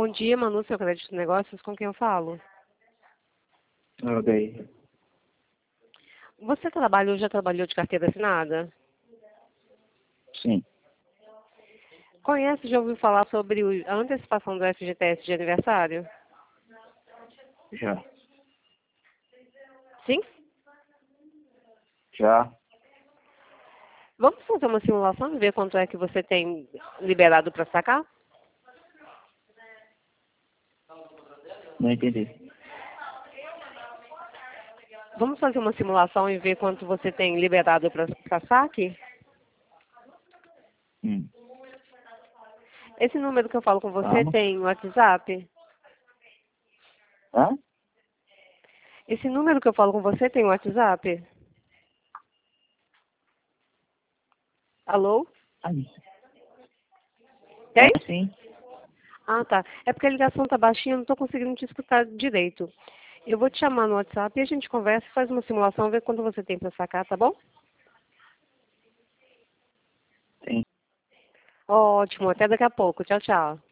Bom dia, Manu, seu crédito de negócios, com quem eu falo? Ok. Você já trabalhou de carteira assinada? Sim. Já ouviu falar sobre a antecipação do FGTS de aniversário? Já. Sim? Já. Vamos fazer uma simulação e ver quanto é que você tem liberado para sacar? Não entendi. Vamos fazer uma simulação e ver quanto você tem liberado para saque? Hum. Esse número que eu falo com você Vamos. tem WhatsApp? Hã? Esse número que eu falo com você tem WhatsApp? Alô? Aí. Tem? Sim. Ah, tá. É porque a ligação tá baixinha, eu não estou conseguindo te escutar direito. Eu vou te chamar no WhatsApp e a gente conversa, faz uma simulação, vê quanto você tem para sacar, tá bom? Sim. Ótimo, até daqui a pouco. Tchau, tchau.